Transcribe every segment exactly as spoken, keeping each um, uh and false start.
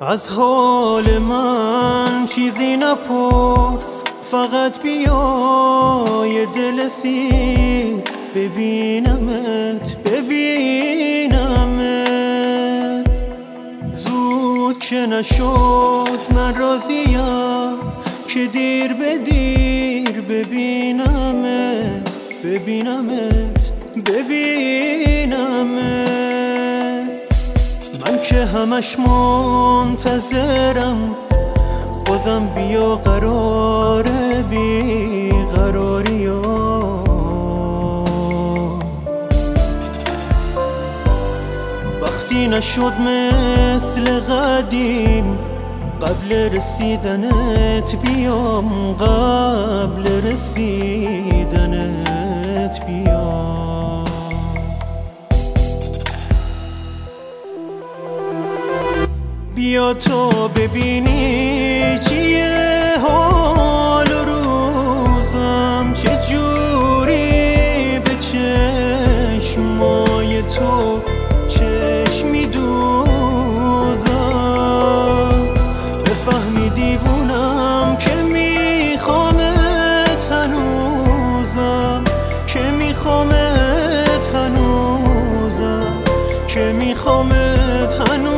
از حال من چیزی نپرس، فقط بیا یه دل سیر ببینمت ببینمت. زود که نشد من راضیم که دیر به دیر ببینمت ببینمت ببینمت. من که همش منتظرم، بازم بیا قرار بی قراری ها. وقتی نشد مثل قدیم، قبل رسیدنت بیام، قبل رسیدنت بیام. بیا تو ببینی چیه حال و روزم، چجوری به چشمای تو چشمی دوزم. بفهمی دیوونم که میخوامت هنوزم، که میخوامت هنوزم، که میخوامت هنوزم.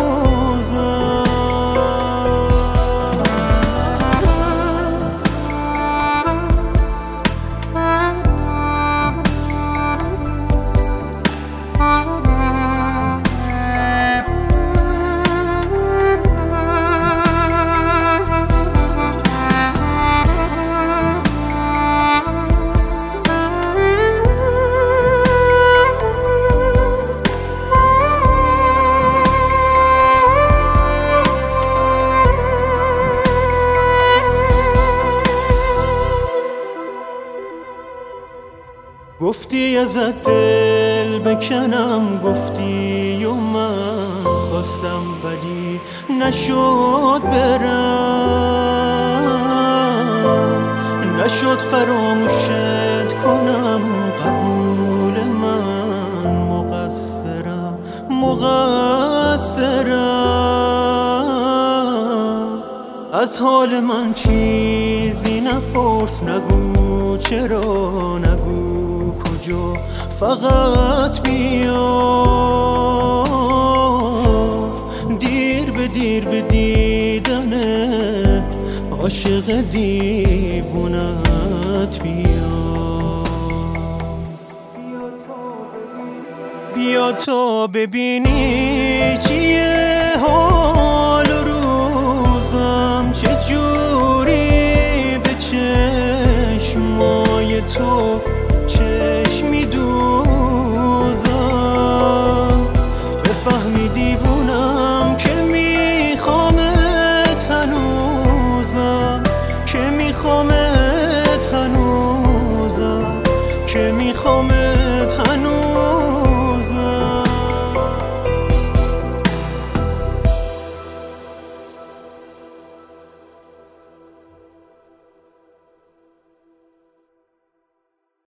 گفتی ازت دل بکنم، گفتی و من خواستم ولی نشد برم، نشد فراموشت کنم. قبول من مقصرم مقصرم. از حال من چیزی نپرس، نگو چرا، نگو کجا، فقط بیا. دیر به دیر به دیدنه عاشق دیوونت بیا. بیا تا ببینی چیه حال و روزم، چجوری به چشمای تو